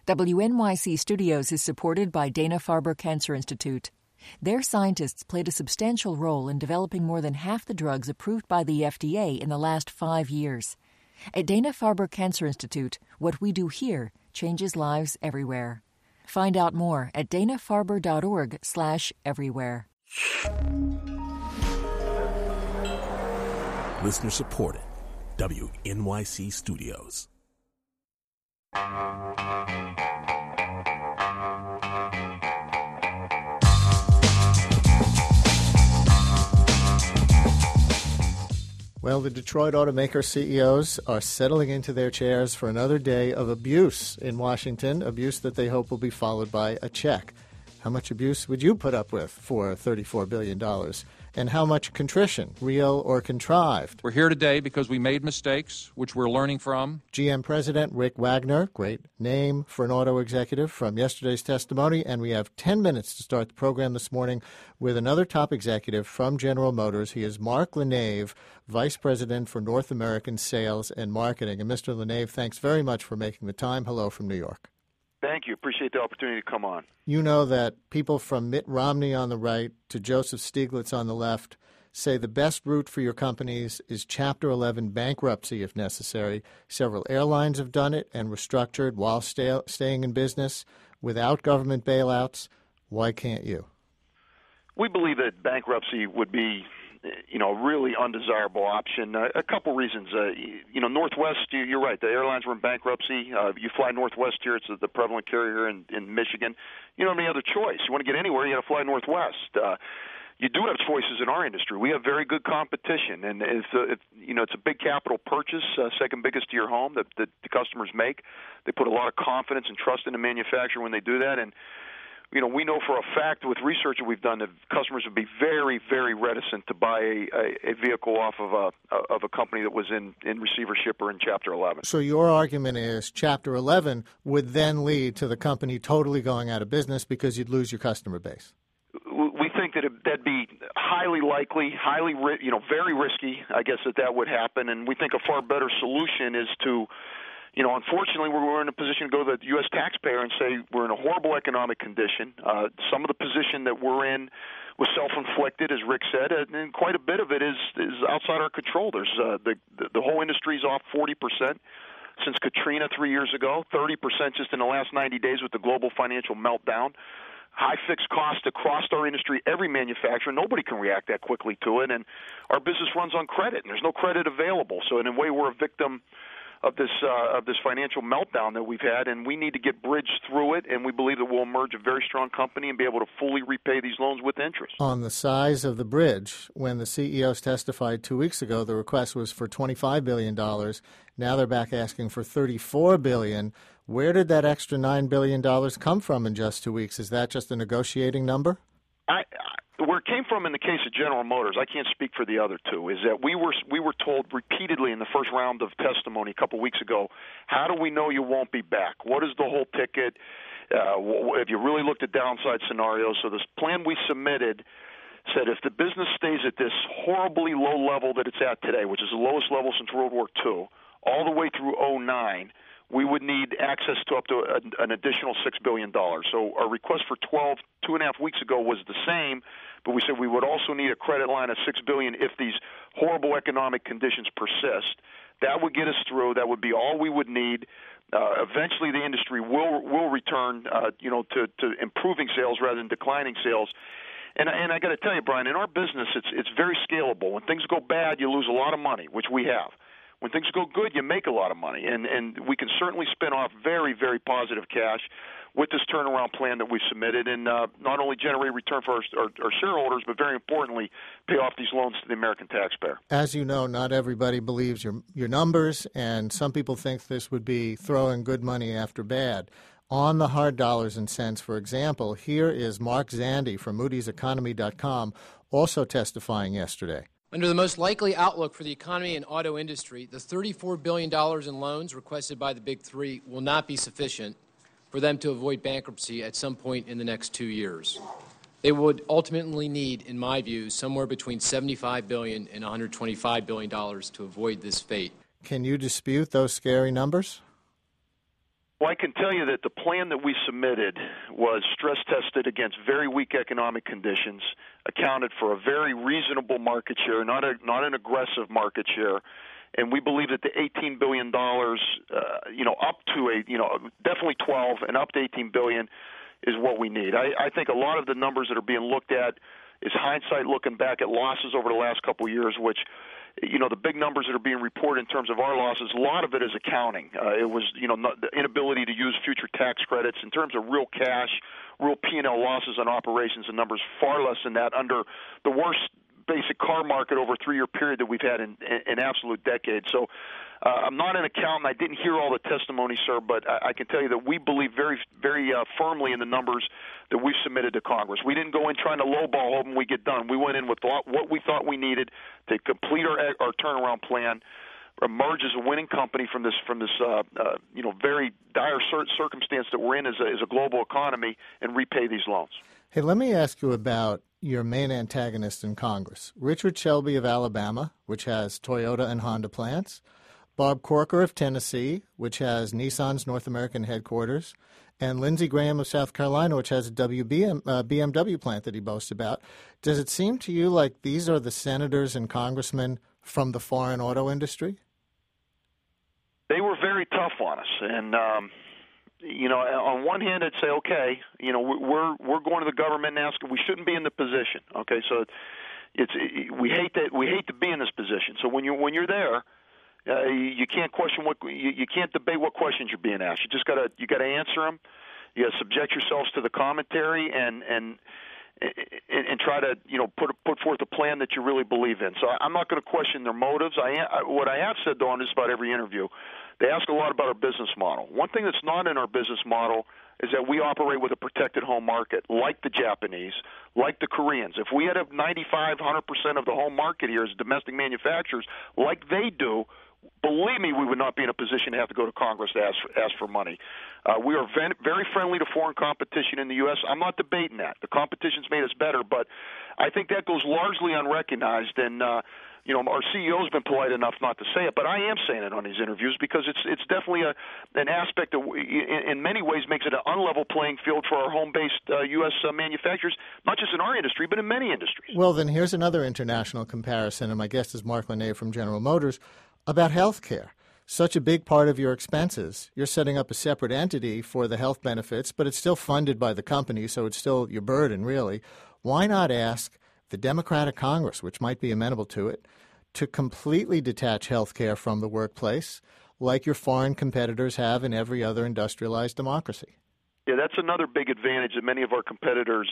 WNYC Studios is supported by Dana-Farber Cancer Institute. Their scientists played a substantial role in developing more than half the drugs approved by the FDA in the last 5 years. At Dana-Farber Cancer Institute, what we do here changes lives everywhere. Find out more at danafarber.org/everywhere. Listener supported. WNYC Studios. Well, the Detroit automaker CEOs are settling into their chairs for another day of abuse in Washington, abuse that they hope will be followed by a check. How much abuse would you put up with for $34 billion? And how much contrition, real or contrived? We're here today because we made mistakes, which we're learning from. GM President Rick Wagner, great name for an auto executive from yesterday's testimony. And we have 10 minutes to start the program this morning with another top executive from General Motors. He is Mark LaNave, Vice President for North American Sales and Marketing. And Mr. LaNave, thanks very much for making the time. Hello from New York. Thank you. Appreciate the opportunity to come on. You know that people from Mitt Romney on the right to Joseph Stiglitz on the left say the best route for your companies is Chapter 11 bankruptcy if necessary. Several airlines have done it and restructured while staying in business without government bailouts. Why can't you? We believe that bankruptcy would be a really undesirable option. A couple reasons. Northwest, you're right. The airlines were in bankruptcy. You fly Northwest here. It's the prevalent carrier in Michigan. You don't have any other choice. You want to get anywhere, you got to fly Northwest. You do have choices in our industry. We have very good competition, and it's a big capital purchase, second biggest to your home that the customers make. They put a lot of confidence and trust in the manufacturer when they do that, and we know for a fact with research that we've done that customers would be very, very reticent to buy a vehicle off of a company that was in receivership or in Chapter 11. So your argument is Chapter 11 would then lead to the company totally going out of business because you'd lose your customer base. We think that'd be highly likely, very risky, I guess, that would happen. And we think a far better solution is to unfortunately, we're in a position to go to the U.S. taxpayer and say we're in a horrible economic condition. Some of the position that we're in was self-inflicted, as Rick said, and quite a bit of it is outside our control. There's the whole industry is off 40% since Katrina 3 years ago, 30% just in the last 90 days with the global financial meltdown. High fixed costs across our industry, every manufacturer, nobody can react that quickly to it, and our business runs on credit, and there's no credit available. So in a way, we're a victim of this financial meltdown that we've had, and we need to get bridged through it, and we believe that we'll emerge a very strong company and be able to fully repay these loans with interest. On the size of the bridge, when the CEOs testified 2 weeks ago, the request was for $25 billion. Now they're back asking for $34 billion. Where did that extra $9 billion come from in just 2 weeks? Is that just a negotiating number? Where it came from in the case of General Motors, I can't speak for the other two, is that we were told repeatedly in the first round of testimony a couple weeks ago, how do we know you won't be back? What is the whole ticket? Have you really looked at downside scenarios? So this plan we submitted said if the business stays at this horribly low level that it's at today, which is the lowest level since World War II, all the way through 2009, we would need access to up to an additional $6 billion. So our request for 2.5 weeks ago was the same, but we said we would also need a credit line of $6 billion if these horrible economic conditions persist. That would get us through. That would be all we would need. Eventually, the industry will return, to improving sales rather than declining sales. And I got to tell you, Brian, in our business, it's very scalable. When things go bad, you lose a lot of money, which we have. When things go good, you make a lot of money, and we can certainly spin off very, very positive cash with this turnaround plan that we submitted, and not only generate return for our shareholders, but very importantly, pay off these loans to the American taxpayer. As you know, not everybody believes your numbers, and some people think this would be throwing good money after bad. On the hard dollars and cents, for example, here is Mark Zandi from MoodysEconomy.com also testifying yesterday. Under the most likely outlook for the economy and auto industry, the $34 billion in loans requested by the Big Three will not be sufficient for them to avoid bankruptcy at some point in the next 2 years. They would ultimately need, in my view, somewhere between $75 billion and $125 billion to avoid this fate. Can you dispute those scary numbers? Well, I can tell you that the plan that we submitted was stress tested against very weak economic conditions, accounted for a very reasonable market share, not an aggressive market share, and we believe that the $18 billion, up to definitely 12 and up to $18 billion is what we need. I think a lot of the numbers that are being looked at is hindsight looking back at losses over the last couple of years, which the big numbers that are being reported in terms of our losses, a lot of it is accounting. It was, the inability to use future tax credits. In terms of real cash, real P&L losses on operations, the numbers far less than that under the worst basic car market over a 3-year period that we've had in absolute decades. So I'm not an accountant. I didn't hear all the testimony, sir, but I can tell you that we believe very, very firmly in the numbers that we've submitted to Congress. We didn't go in trying to lowball hoping we get done. We went in with what we thought we needed to complete our turnaround plan, emerge as a winning company from this very dire circumstance that we're in as a global economy, and repay these loans. Hey, let me ask you about your main antagonist in Congress, Richard Shelby of Alabama, which has Toyota and Honda plants, Bob Corker of Tennessee, which has Nissan's North American headquarters, and Lindsey Graham of South Carolina, which has a BMW plant that he boasts about. Does it seem to you like these are the senators and congressmen from the foreign auto industry? They were very tough on us, and on one hand, I'd say, okay, we're going to the government and asking. We shouldn't be in the position. Okay, so we hate to be in this position. So when you're there, you can't question you can't debate what questions you're being asked. You got to answer them. You got to subject yourselves to the commentary and try to put forth a plan that you really believe in. So I'm not going to question their motives. What I have said though on just about every interview, they ask a lot about our business model. One thing that's not in our business model is that we operate with a protected home market, like the Japanese, like the Koreans. If we had 95, 100% of the home market here as domestic manufacturers, like they do, believe me, we would not be in a position to have to go to Congress to ask for money. We are very friendly to foreign competition in the U.S. I'm not debating that. The competition's made us better, but I think that goes largely unrecognized. And our CEO's been polite enough not to say it, but I am saying it on these interviews because it's definitely an aspect that in many ways makes it an unlevel playing field for our home-based U.S. Manufacturers, not just in our industry, but in many industries. Well, then here's another international comparison, and my guest is Mark Linné from General Motors, about health care. Such a big part of your expenses. You're setting up a separate entity for the health benefits, but it's still funded by the company, so it's still your burden, really. Why not ask the Democratic Congress, which might be amenable to it, to completely detach health care from the workplace, like your foreign competitors have in every other industrialized democracy? Yeah, that's another big advantage that many of our competitors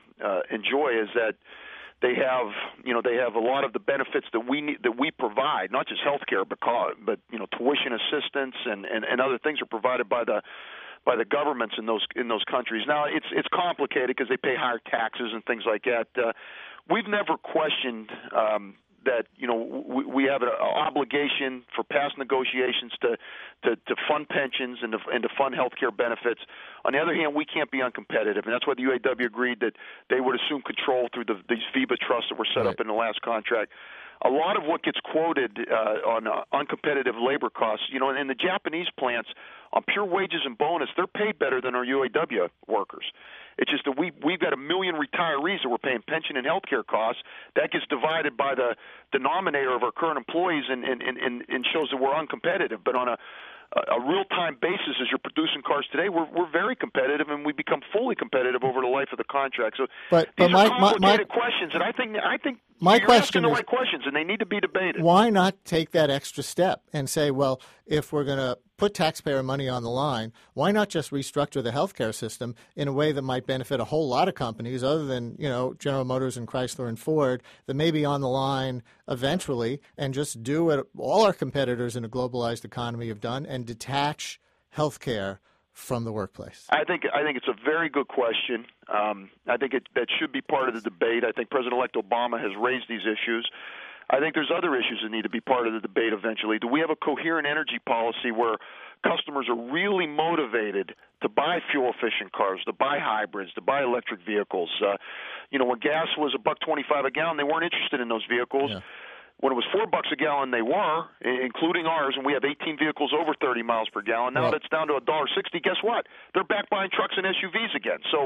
enjoy, is that they have a lot of the benefits that we provide, not just health care, but tuition assistance and other things are provided by the governments in those countries. Now it's complicated because they pay higher taxes and things like that. We've never questioned that we have an obligation for past negotiations to fund pensions and to fund health care benefits. On the other hand, we can't be uncompetitive, and that's why the UAW agreed that they would assume control through these VEBA trusts that were set up in the last contract. A lot of what gets quoted on uncompetitive labor costs, in the Japanese plants, on pure wages and bonus, they're paid better than our UAW workers. It's just that we've got 1 million retirees that we're paying pension and health care costs. That gets divided by the denominator of our current employees and shows that we're uncompetitive. But on a real-time basis, as you're producing cars today, we're very competitive, and we become fully competitive over the life of the contract. So these are complicated questions, and I think you're asking the right questions, and they need to be debated. Why not take that extra step and say, well, if we're going to put taxpayer money on the line, why not just restructure the healthcare system in a way that might benefit a whole lot of companies other than, General Motors and Chrysler and Ford that may be on the line eventually, and just do what all our competitors in a globalized economy have done and detach healthcare from the workplace? I think it's a very good question. I think that should be part of the debate. I think President-elect Obama has raised these issues. I think there's other issues that need to be part of the debate eventually. Do we have a coherent energy policy where customers are really motivated to buy fuel-efficient cars, to buy hybrids, to buy electric vehicles? When gas was $1.25 a gallon, they weren't interested in those vehicles. Yeah. When it was $4 a gallon, they were, including ours, and we have 18 vehicles over 30 miles per gallon. Now that's down to $1.60. Guess what? They're back buying trucks and SUVs again. So,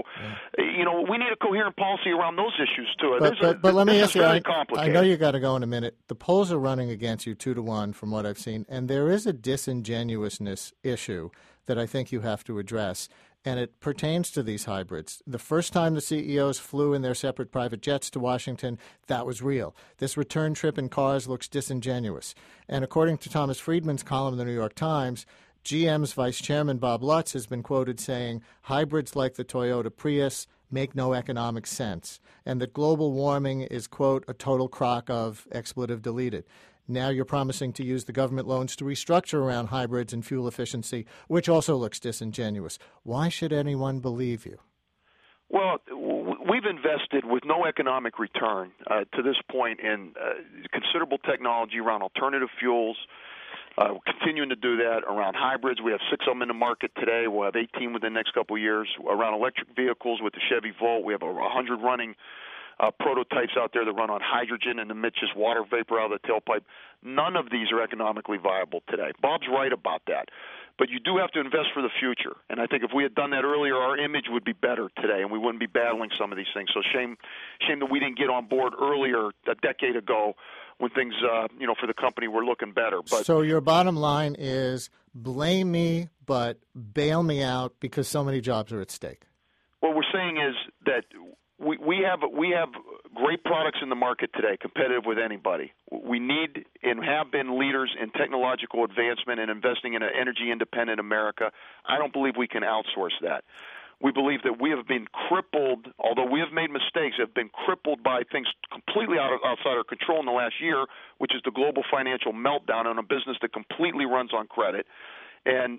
we need a coherent policy around those issues too. But let me ask you, I know you got to go in a minute. The polls are running against you 2-1 from what I've seen, and there is a disingenuousness issue that I think you have to address. And it pertains to these hybrids. The first time the CEOs flew in their separate private jets to Washington, that was real. This return trip in cars looks disingenuous. And according to Thomas Friedman's column in the New York Times, GM's vice chairman Bob Lutz has been quoted saying hybrids like the Toyota Prius make no economic sense, and that global warming is, quote, a total crock of, expletive deleted. Now you're promising to use the government loans to restructure around hybrids and fuel efficiency, which also looks disingenuous. Why should anyone believe you? Well, we've invested with no economic return to this point in considerable technology around alternative fuels. We're continuing to do that around hybrids. We have 6 of them in the market today. We'll have 18 within the next couple of years. Around electric vehicles with the Chevy Volt, we have over 100 running prototypes out there that run on hydrogen and emit just water vapor out of the tailpipe. None of these are economically viable today. Bob's right about that. But you do have to invest for the future. And I think if we had done that earlier, our image would be better today, and we wouldn't be battling some of these things. So shame that we didn't get on board earlier, a decade ago, when things, for the company were looking better. But so your bottom line is blame me, but bail me out because so many jobs are at stake. What we're saying is that we have great products in the market today, competitive with anybody. We need and have been leaders in technological advancement and investing in an energy-independent America. I don't believe we can outsource that. We believe that we have been crippled, although we have made mistakes, have been crippled by things completely outside our control in the last year, which is the global financial meltdown on a business that completely runs on credit. And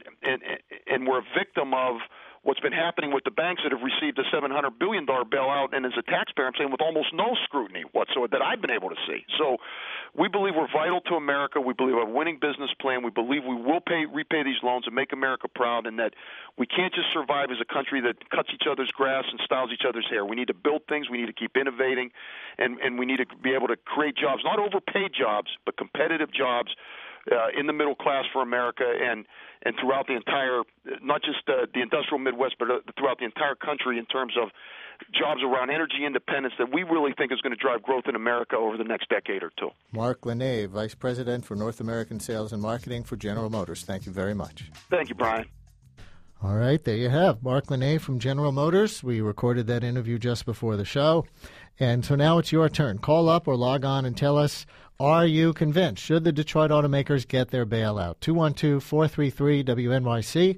we're a victim of what's been happening with the banks that have received a $700 billion bailout, and as a taxpayer, I'm saying with almost no scrutiny whatsoever that I've been able to see. So we believe we're vital to America. We believe we have a winning business plan. We believe we will repay these loans and make America proud, and that we can't just survive as a country that cuts each other's grass and styles each other's hair. We need to build things. We need to keep innovating, and we need to be able to create jobs, not overpaid jobs, but competitive jobs in the middle class for America and throughout the entire, not just the industrial Midwest, but throughout the entire country in terms of jobs around energy independence that we really think is going to drive growth in America over the next decade or two. Mark LeNeve, Vice President for North American Sales and Marketing for General Motors. Thank you very much. Thank you, Brian. All right, there you have Mark LeNeve from General Motors. We recorded that interview just before the show. And so now it's your turn. Call up or log on and tell us, are you convinced? Should the Detroit automakers get their bailout? 212-433-WNYC,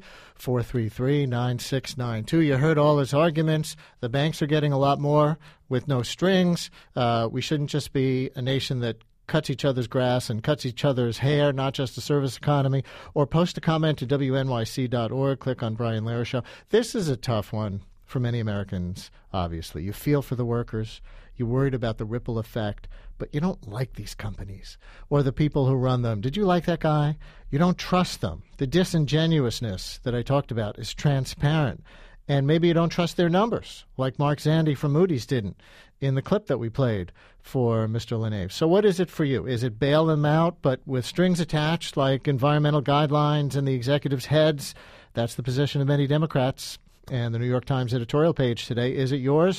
433-9692. You heard all his arguments. The banks are getting a lot more with no strings. We shouldn't just be a nation that cuts each other's grass and cuts each other's hair, not just the service economy. Or post a comment to WNYC.org. Click on Brian Lehrer Show. This is a tough one for many Americans, obviously. You feel for the workers. You're worried about the ripple effect, but you don't like these companies or the people who run them. Did you like that guy? You don't trust them. The disingenuousness that I talked about is transparent. And maybe you don't trust their numbers, like Mark Zandi from Moody's didn't in the clip that we played for Mr. LeNeve. So what is it for you? Is it bail them out, but with strings attached, like environmental guidelines and the executives' heads? That's the position of many Democrats. And the New York Times editorial page today. Is it yours?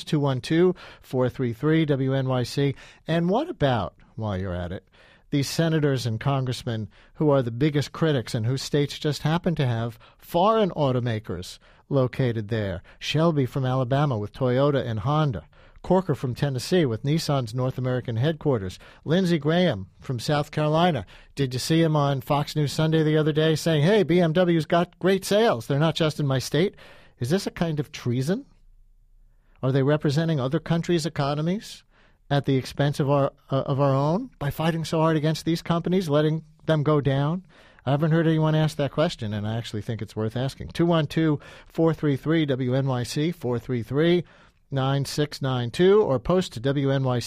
212-433-WNYC. And what about, while you're at it, these senators and congressmen who are the biggest critics and whose states just happen to have foreign automakers located there? Shelby from Alabama with Toyota and Honda. Corker from Tennessee with Nissan's North American headquarters. Lindsey Graham from South Carolina. Did you see him on Fox News Sunday the other day saying, hey, BMW's got great sales. They're not just in my state. Is this a kind of treason? Are they representing other countries' economies at the expense of our own by fighting so hard against these companies, letting them go down? I haven't heard anyone ask that question, and I actually think it's worth asking. 212-433-WNYC, 433-9692, or post to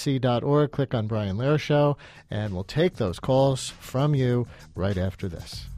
WNYC.org. Click on Brian Lehrer Show, and we'll take those calls from you right after this.